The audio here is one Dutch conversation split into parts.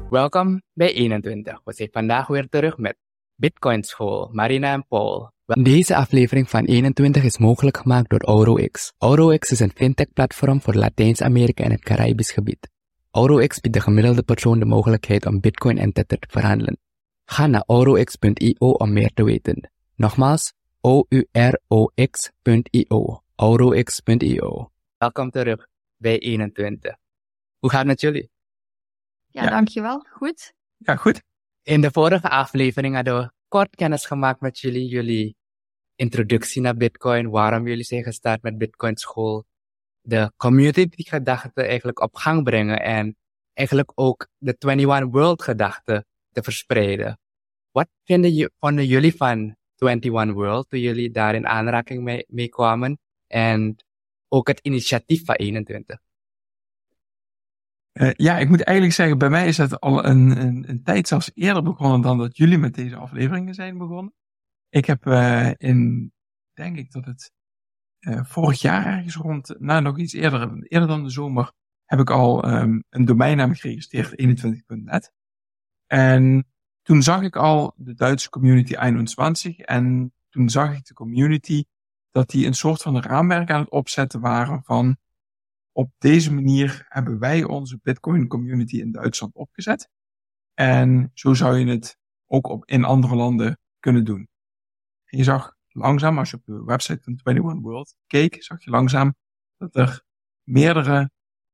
Welkom bij 21. We zijn vandaag weer terug met Bitcoin School, Marina en Paul. Deze aflevering van 21 is mogelijk gemaakt door AuroX. AuroX is een fintech-platform voor Latijns-Amerika en het Caribisch gebied. AuroX biedt de gemiddelde persoon de mogelijkheid om Bitcoin en Tether te verhandelen. Ga naar aurox.io om meer te weten. Nogmaals, aurox.io. aurox.io. Welkom terug bij 21. Hoe gaat het met jullie? Ja, dankjewel. Goed. Ja, goed. In de vorige aflevering hadden we kort kennis gemaakt met jullie introductie naar Bitcoin, waarom jullie zijn gestart met Bitcoin School, de community gedachte eigenlijk op gang brengen en eigenlijk ook de 21 World gedachte te verspreiden. Wat vonden jullie van 21 World toen jullie daar in aanraking mee kwamen en ook het initiatief van 21? Ik moet eigenlijk zeggen, bij mij is het al een tijd zelfs eerder begonnen dan dat jullie met deze afleveringen zijn begonnen. Ik heb denk ik dat het vorig jaar ergens nog iets eerder dan de zomer, heb ik al een domeinnaam geregistreerd, 21.net. En toen zag ik al de Duitse community 21 en toen zag ik de community dat die een soort van raamwerk aan het opzetten waren van op deze manier hebben wij onze Bitcoin community in Duitsland opgezet. En zo zou je het ook in andere landen kunnen doen. En je zag langzaam, als je op de website van 21 World keek, zag je langzaam dat er meerdere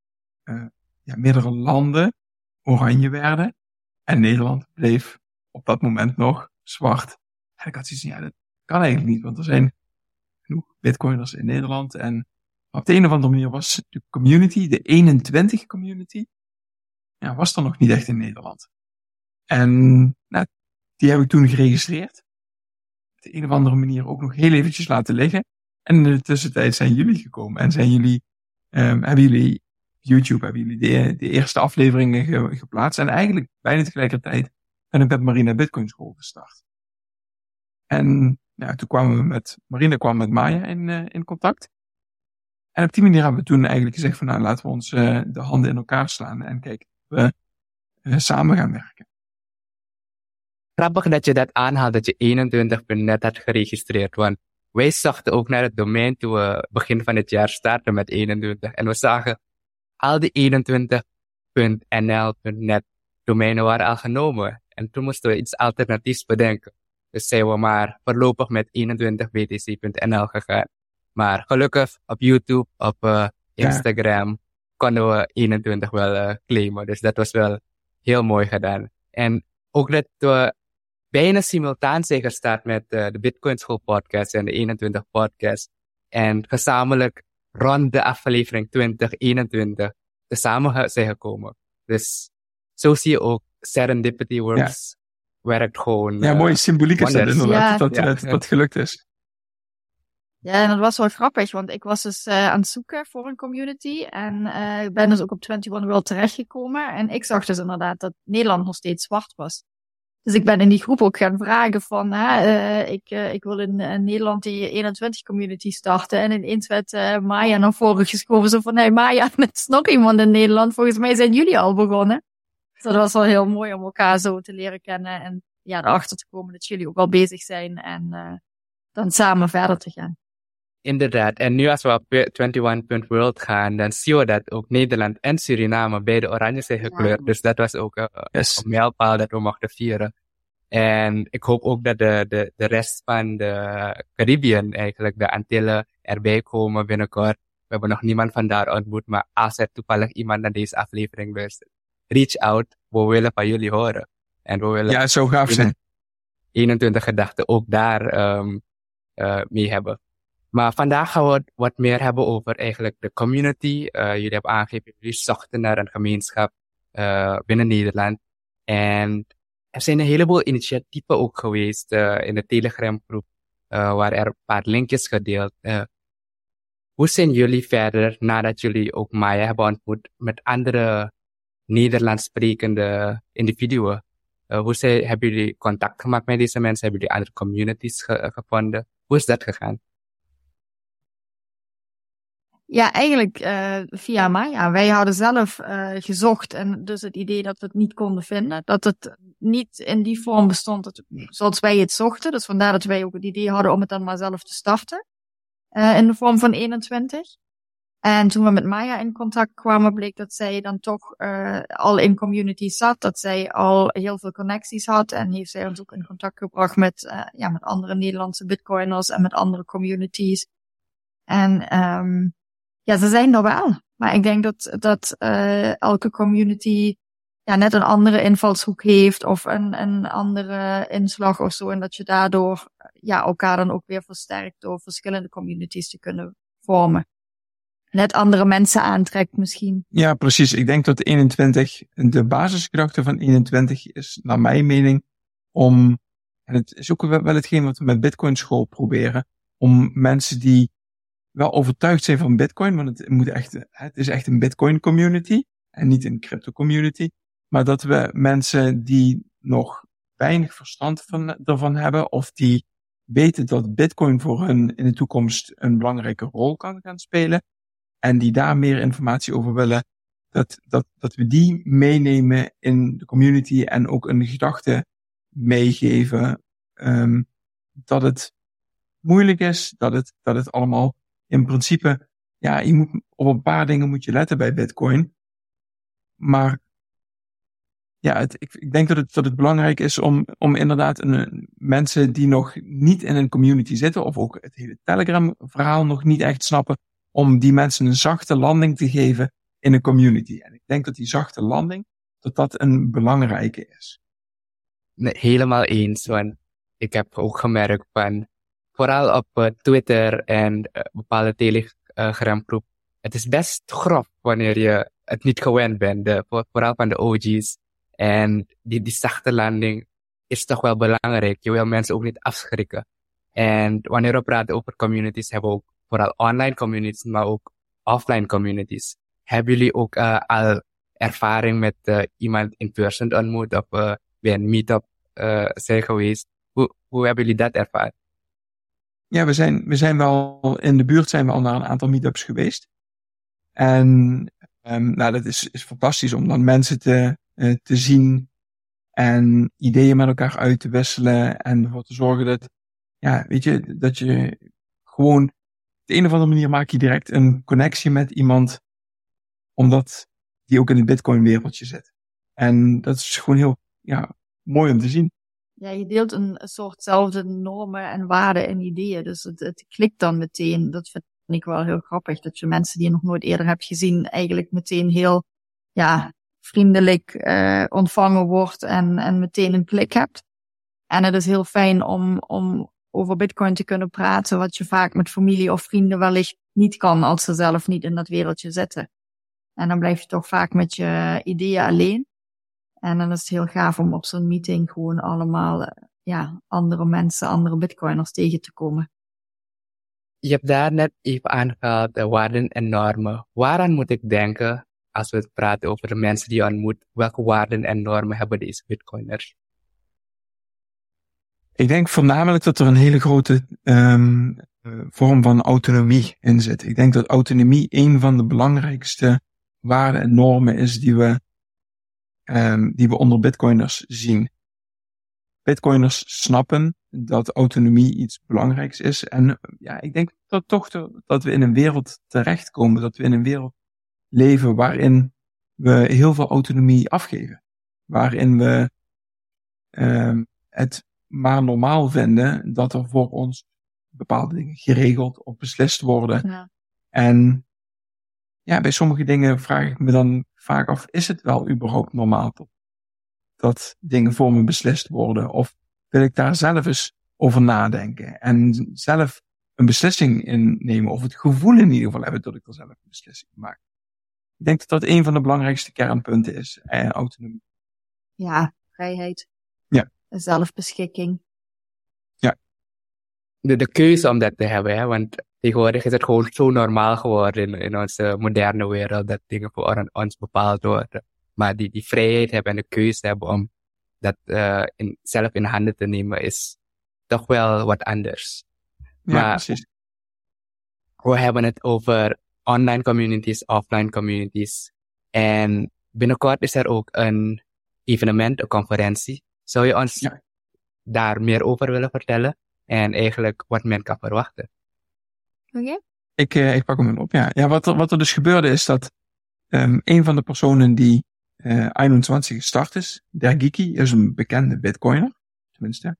landen oranje werden. En Nederland bleef op dat moment nog zwart. En ik had zoiets van, dat kan eigenlijk niet, want er zijn genoeg Bitcoiners in Nederland en op de een of andere manier was de community, de 21 community, was er nog niet echt in Nederland. En die heb ik toen geregistreerd. Op de een of andere manier ook nog heel eventjes laten liggen. En in de tussentijd zijn jullie gekomen en hebben jullie de eerste afleveringen geplaatst. En eigenlijk bijna tegelijkertijd ben ik met Marina Bitcoin School gestart. En toen Marina kwam met Maya in contact. En op die manier hebben we toen eigenlijk gezegd van laten we ons de handen in elkaar slaan en kijken of we samen gaan werken. Grappig dat je dat aanhaalt, dat je 21.net had geregistreerd, want wij zochten ook naar het domein toen we begin van het jaar starten met 21. En we zagen al die 21.nl.net domeinen waren al genomen. En toen moesten we iets alternatiefs bedenken. Dus zijn we maar voorlopig met 21btc.nl gegaan. Maar gelukkig op YouTube, op Instagram, konden we 21 wel claimen. Dus dat was wel heel mooi gedaan. En ook dat we bijna simultaan zijn gestart met de Bitcoin School podcast en de 21 podcast. En gezamenlijk rond de aflevering 2021 samen zijn gekomen. Dus zo zie je ook, Serendipity Works werkt gewoon. Ja, mooie symboliek is dat inderdaad, dat gelukt is. Ja, en dat was wel grappig, want ik was dus aan het zoeken voor een community. En ik ben dus ook op 21 World terechtgekomen. En ik zag dus inderdaad dat Nederland nog steeds zwart was. Dus ik ben in die groep ook gaan vragen van, ik wil in Nederland die 21 community starten. En ineens werd Maya naar voren geschoven. Zo van, nee Maya, er is nog iemand in Nederland. Volgens mij zijn jullie al begonnen. Dus dat was wel heel mooi om elkaar zo te leren kennen. En erachter te komen dat jullie ook al bezig zijn. En dan samen verder te gaan. Inderdaad. En nu als we op 21.world gaan, dan zien we dat ook Nederland en Suriname beide oranje zijn gekleurd. Dus dat was ook een mijlpaal dat we mochten vieren. En ik hoop ook dat de rest van de Caribbean, eigenlijk de Antillen, erbij komen binnenkort. We hebben nog niemand van daar ontmoet, maar als er toevallig iemand naar deze aflevering luistert, reach out. We willen van jullie horen. En we willen het zou gaaf zijn. 21 gedachten ook daar mee hebben. Maar vandaag gaan we het wat meer hebben over eigenlijk de community. Jullie hebben aangegeven, jullie zochten naar een gemeenschap binnen Nederland. En er zijn een heleboel initiatieven ook geweest in de Telegram groep, waar er een paar linkjes gedeeld. Hoe zijn jullie verder, nadat jullie ook Maya hebben ontmoet, met andere Nederlands sprekende individuen? Hebben jullie contact gemaakt met deze mensen? Hebben jullie andere communities gevonden? Hoe is dat gegaan? Ja, eigenlijk via Maya. Wij hadden zelf gezocht en dus het idee dat we het niet konden vinden. Dat het niet in die vorm bestond zoals wij het zochten. Dus vandaar dat wij ook het idee hadden om het dan maar zelf te starten. In de vorm van 21. En toen we met Maya in contact kwamen, bleek dat zij dan toch al in communities zat. Dat zij al heel veel connecties had. En heeft zij ons ook in contact gebracht met andere Nederlandse bitcoiners en met andere communities. En ze zijn er wel. Maar ik denk dat elke community net een andere invalshoek heeft of een andere inslag of zo. En dat je daardoor elkaar dan ook weer versterkt door verschillende communities te kunnen vormen. Net andere mensen aantrekt misschien. Ja, precies. Ik denk dat de basisgedachte van 21 is, naar mijn mening, en het is ook wel hetgeen wat we met Bitcoin School proberen, om mensen die wel overtuigd zijn van Bitcoin, want het is echt een Bitcoin community en niet een crypto community, maar dat we mensen die nog weinig verstand ervan hebben of die weten dat Bitcoin voor hun in de toekomst een belangrijke rol kan gaan spelen en die daar meer informatie over willen, dat we die meenemen in de community en ook een gedachte meegeven dat het moeilijk is, dat het allemaal in principe, op een paar dingen moet je letten bij Bitcoin. Maar ik denk dat het belangrijk is om inderdaad mensen die nog niet in een community zitten, of ook het hele Telegram-verhaal nog niet echt snappen, om die mensen een zachte landing te geven in een community. En ik denk dat die zachte landing, dat een belangrijke is. Nee, helemaal eens, want ik heb ook gemerkt vooral op Twitter en bepaalde Telegram-groep, het is best grof wanneer je het niet gewend bent, vooral van de OG's. En die zachte landing is toch wel belangrijk. Je wil mensen ook niet afschrikken. En wanneer we praten over communities, hebben we ook vooral online communities, maar ook offline communities. Hebben jullie ook al ervaring met iemand in person ontmoet of bij een meetup zijn geweest? Hoe hebben jullie dat ervaren? Ja, we zijn wel in de buurt al naar een aantal meetups geweest. En dat is fantastisch om dan mensen te zien en ideeën met elkaar uit te wisselen en ervoor te zorgen dat je gewoon op de een of andere manier maak je direct een connectie met iemand, omdat die ook in het Bitcoin wereldje zit. En dat is gewoon heel mooi om te zien. Ja, je deelt een soortzelfde normen en waarden en ideeën. Dus het klikt dan meteen. Dat vind ik wel heel grappig. Dat je mensen die je nog nooit eerder hebt gezien, eigenlijk meteen heel vriendelijk ontvangen wordt en meteen een klik hebt. En het is heel fijn om over Bitcoin te kunnen praten, wat je vaak met familie of vrienden wellicht niet kan als ze zelf niet in dat wereldje zitten. En dan blijf je toch vaak met je ideeën alleen. En dan is het heel gaaf om op zo'n meeting gewoon allemaal andere mensen, andere Bitcoiners tegen te komen. Je hebt daar net even aangehaald de waarden en normen. Waaraan moet ik denken als we praten over de mensen die je ontmoet? Welke waarden en normen hebben deze Bitcoiners? Ik denk voornamelijk dat er een hele grote vorm van autonomie in zit. Ik denk dat autonomie een van de belangrijkste waarden en normen is die we onder Bitcoiners zien. Bitcoiners snappen dat autonomie iets belangrijks is. En ik denk dat we in een wereld terechtkomen, dat we in een wereld leven waarin we heel veel autonomie afgeven. Waarin we het maar normaal vinden dat er voor ons bepaalde dingen geregeld of beslist worden. Ja. En bij sommige dingen vraag ik me dan vaak af, is het wel überhaupt normaal dat dingen voor me beslist worden? Of wil ik daar zelf eens over nadenken en zelf een beslissing in nemen, of het gevoel in ieder geval hebben dat ik er zelf een beslissing maak? Ik denk dat dat een van de belangrijkste kernpunten is, autonomie. Ja, vrijheid. Ja. Zelfbeschikking. Ja. De keuze om dat te hebben, hè? Want tegenwoordig is het gewoon zo normaal geworden in onze moderne wereld dat dingen voor ons bepaald worden. Maar die vrijheid hebben en de keuze hebben om dat zelf in handen te nemen is toch wel wat anders. Ja, maar precies. we hebben het over online communities, offline communities. En binnenkort is er ook een evenement, een conferentie. Zou je ons daar meer over willen vertellen? En eigenlijk wat men kan verwachten? Oké. Ik pak hem op, ja. Ja, wat er dus gebeurde is dat een van de personen die 21 gestart is, Dergiki, is een bekende bitcoiner. Tenminste.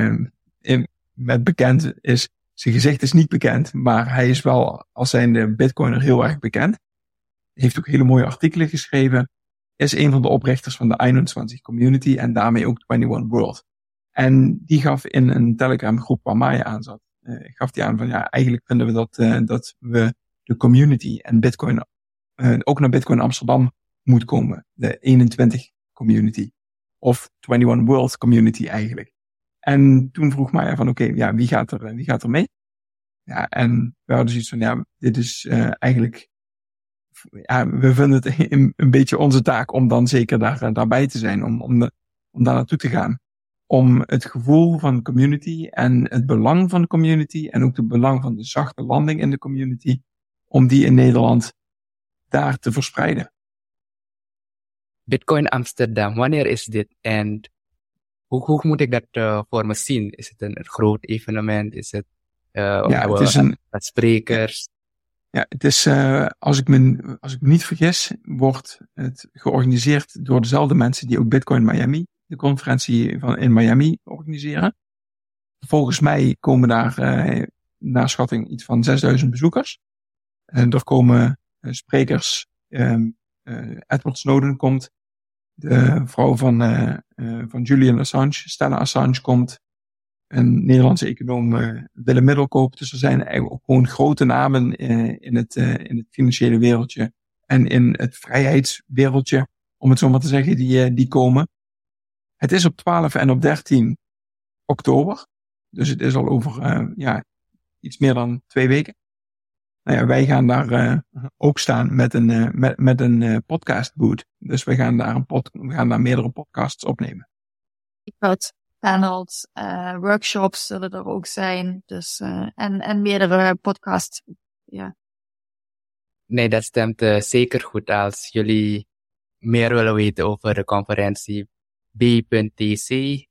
Met bekend is, zijn gezicht is niet bekend, maar hij is wel als zijnde bitcoiner heel erg bekend. Heeft ook hele mooie artikelen geschreven. Is een van de oprichters van de 21 community en daarmee ook 21 World. En die gaf in een Telegram groep waar Maya aan zat, gaf die aan van ja, eigenlijk vinden we dat we de community en Bitcoin ook naar Bitcoin Amsterdam moet komen. De 21 community. Of 21 World community eigenlijk. En toen vroeg Maya van oké, wie gaat er mee? Ja, en we hadden zoiets van ja, dit is eigenlijk, ja, we vinden het een beetje onze taak om dan zeker daarbij te zijn, om daar naartoe te gaan. Om het gevoel van de community en het belang van de community en ook het belang van de zachte landing in de community, om die in Nederland daar te verspreiden. Bitcoin Amsterdam, wanneer is dit? En hoe moet ik dat voor me zien? Is het een groot evenement? Is het, het is met sprekers? Ja, het is, als ik me niet vergis, wordt het georganiseerd door dezelfde mensen die ook Bitcoin Miami, de conferentie in Miami, organiseren. Volgens mij komen daar naar schatting iets van 6000 bezoekers. En er komen sprekers, Edward Snowden komt, de vrouw van Julian Assange, Stella Assange komt, een Nederlandse econoom, Willem Middelkoop. Dus er zijn eigenlijk ook gewoon grote namen in het financiële wereldje en in het vrijheidswereldje, om het zo maar te zeggen, die komen. Het is op 12 en op 13 oktober. Dus het is al over iets meer dan 2 weken. Nou ja, wij gaan daar ook staan met een podcast booth. Dus we gaan daar meerdere podcasts opnemen. Panels, workshops zullen er ook zijn. Dus, en meerdere podcasts. Ja. Nee, dat stemt zeker goed. Als jullie meer willen weten over de conferentie B.tc,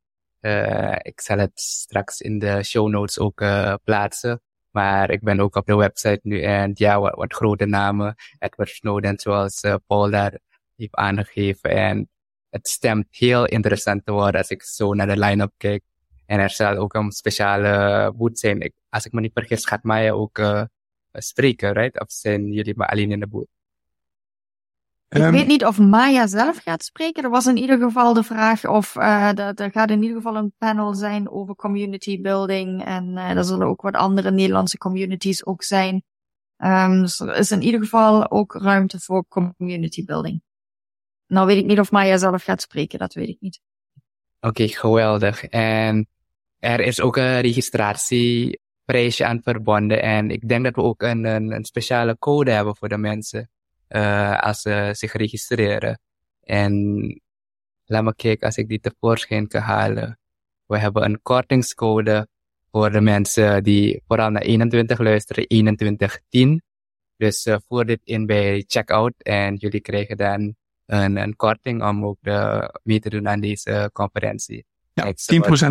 ik zal het straks in de show notes ook plaatsen. Maar ik ben ook op de website nu en ja, wat grote namen. Edward Snowden, zoals Paul daar heeft aangegeven. En het stemt heel interessant te worden als ik zo naar de line-up kijk. En er zal ook een speciale booth zijn. Als ik me niet vergis, gaat Maya ook spreken, right? Of zijn jullie maar alleen in de booth? Ik weet niet of Maya zelf gaat spreken. Er was in ieder geval de vraag of er gaat in ieder geval een panel zijn over community building. En er zullen ook wat andere Nederlandse communities ook zijn. Dus er is in ieder geval ook ruimte voor community building. Nou weet ik niet of Maya zelf gaat spreken, dat weet ik niet. Oké, geweldig. En er is ook een registratieprijsje aan verbonden. En ik denk dat we ook een speciale code hebben voor de mensen als ze zich registreren. En laat me kijken als ik die tevoorschijn kan halen. We hebben een kortingscode voor de mensen die vooral naar 21 luisteren, 2110. Dus voer dit in bij checkout en jullie krijgen dan een korting om ook mee te doen aan deze conferentie. Ja, 10%.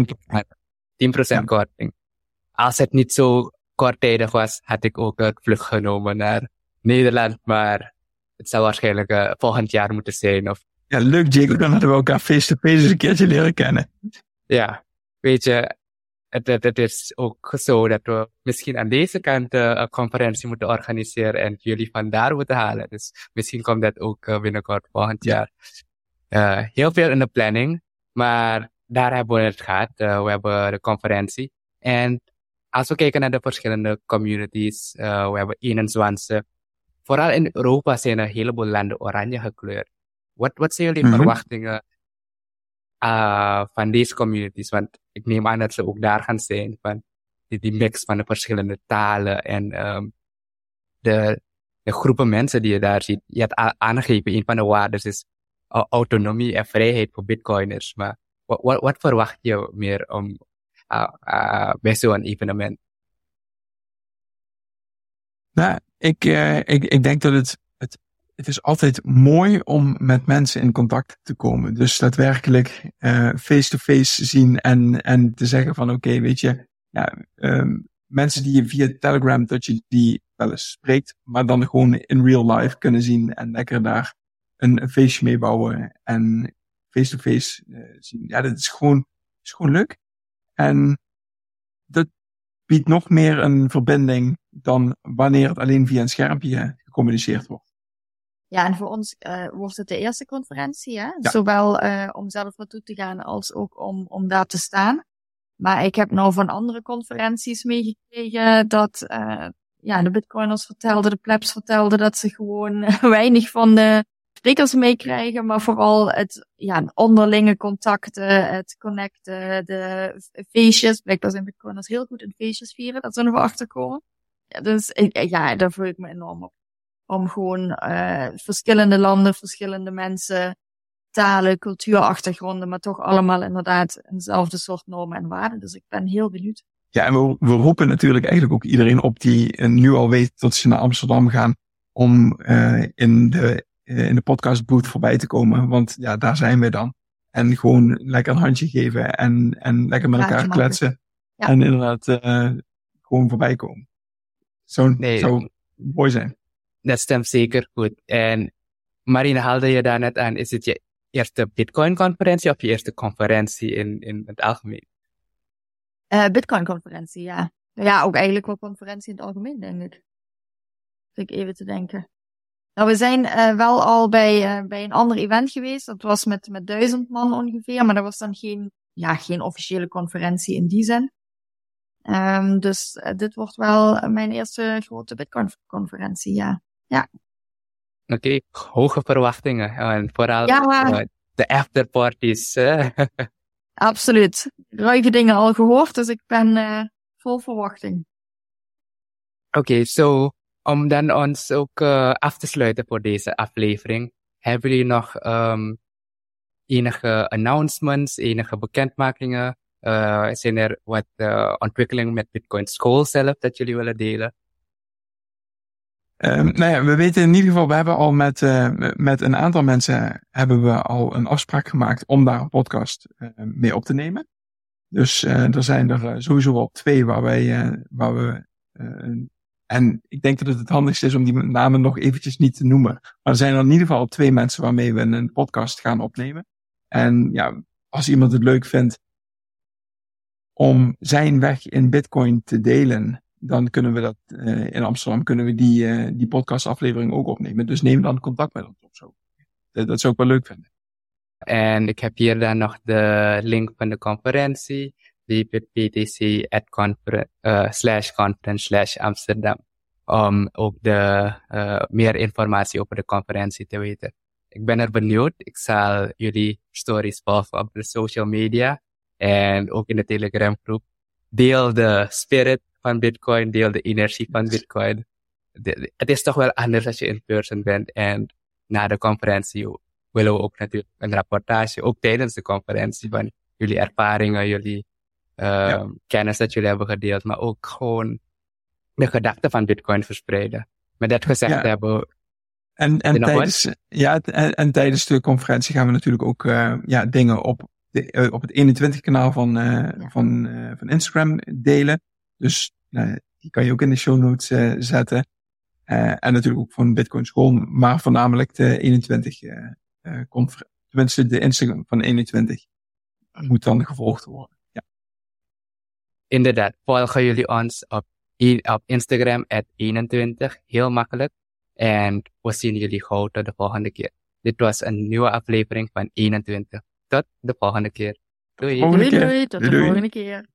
10% korting. Als het niet zo korttijdig was, had ik ook het vlucht genomen naar Nederland, maar het zou waarschijnlijk volgend jaar moeten zijn. Of... Ja, leuk Jacob, dan hadden we elkaar face-to-face eens een keertje leren kennen. Ja, weet je, het is ook zo dat we misschien aan deze kant een conferentie moeten organiseren en jullie vandaar moeten halen. Dus misschien komt dat ook binnenkort volgend jaar. Heel veel in de planning, maar daar hebben we het gehad. We hebben de conferentie. En als we kijken naar de verschillende communities, we hebben 21. Vooral in Europa zijn er een heleboel landen oranje gekleurd. Wat zijn jullie verwachtingen van deze communities? Want ik neem aan dat ze ook daar gaan zijn. Van die mix van de verschillende talen en de groepen mensen die je daar ziet. Je hebt aangegeven, een van de waarden is autonomie en vrijheid voor bitcoiners. Maar wat verwacht je meer bij zo'n evenement? Nou, Ik denk dat het is altijd mooi om met mensen in contact te komen. Dus daadwerkelijk face-to-face zien en te zeggen van oké, weet je, mensen die je via Telegram, dat je die wel eens spreekt, maar dan gewoon in real life kunnen zien en lekker daar een feestje mee bouwen en face-to-face zien. Ja, dat is gewoon leuk. En dat biedt nog meer een verbinding dan wanneer het alleen via een schermpje gecommuniceerd wordt. Ja, en voor ons wordt het de eerste conferentie, hè? Ja. Zowel om zelf naartoe te gaan als ook om daar te staan. Maar ik heb nou van andere conferenties meegekregen dat de Bitcoiners vertelden, de plebs vertelden dat ze gewoon weinig van de sprekers meekrijgen, maar vooral het onderlinge contacten, het connecten, de feestjes. Blijkbaar zijn Bitcoiners heel goed in feestjes vieren, dat ze nog wel achterkomen. Ja, dus daar voel ik me enorm op. Om gewoon verschillende landen, verschillende mensen, talen, cultuurachtergronden, maar toch allemaal inderdaad eenzelfde soort normen en waarden. Dus ik ben heel benieuwd. Ja, en we roepen natuurlijk eigenlijk ook iedereen op die nu al weet dat ze naar Amsterdam gaan om in de podcast booth voorbij te komen. Want ja, daar zijn we dan. En gewoon lekker een handje geven en lekker met elkaar kletsen. Ja. En inderdaad gewoon voorbij komen. Zou mooi zijn. Dat stemt zeker goed. En Marina, haalde je daar net aan, is het je eerste Bitcoin-conferentie of je eerste conferentie in het algemeen? Bitcoin-conferentie, ja. Ja, ook eigenlijk wel conferentie in het algemeen, denk ik. Zit ik even te denken. Nou, we zijn wel al bij een ander event geweest. Dat was met 1000 man ongeveer, maar dat was dan geen officiële conferentie in die zin. Dus dit wordt wel mijn eerste grote Bitcoin-conferentie, ja. Oké, hoge verwachtingen. En vooral de afterparties. Absoluut. Ruige dingen al gehoord, dus ik ben vol verwachting. Oké, so om dan ons ook af te sluiten voor deze aflevering, hebben jullie nog enige announcements, enige bekendmakingen? Zijn er wat ontwikkelingen met Bitcoin School zelf dat jullie willen delen? We weten in ieder geval, we hebben al met een aantal mensen hebben we al een afspraak gemaakt om daar een podcast mee op te nemen. Dus er zijn er sowieso al 2 waar we en ik denk dat het handigst is om die namen nog eventjes niet te noemen. Maar er zijn er in ieder geval al 2 mensen waarmee we een podcast gaan opnemen. En ja, als iemand het leuk vindt om zijn weg in Bitcoin te delen, dan kunnen we dat in Amsterdam die podcastaflevering ook opnemen. Dus neem dan contact met ons of zo. Dat zou ik wel leuk vinden. En ik heb hier dan nog de link van de conferentie, bit.pt/conference/Amsterdam, om ook meer informatie over de conferentie te weten. Ik ben er benieuwd. Ik zal jullie stories volgen op de social media en ook in de Telegram groep. Deel de spirit van Bitcoin, deel de energie van Bitcoin. Het is toch wel anders als je in person bent. En na de conferentie willen we ook natuurlijk een rapportage, ook tijdens de conferentie, van jullie ervaringen, jullie kennis dat jullie hebben gedeeld, maar ook gewoon de gedachten van Bitcoin verspreiden. Met dat gezegd hebben we... En tijdens de conferentie gaan we natuurlijk ook dingen op het 21 kanaal van Instagram delen. Dus die kan je ook in de show notes zetten. En natuurlijk ook van Bitcoin School, maar voornamelijk de 21 tenminste de Instagram van 21 moet dan gevolgd worden. Ja. Inderdaad, volgen jullie ons op Instagram @21, heel makkelijk. En we zien jullie gauw tot de volgende keer. Dit was een nieuwe aflevering van 21. Tot de volgende keer. Doei. Doei, tot de volgende keer.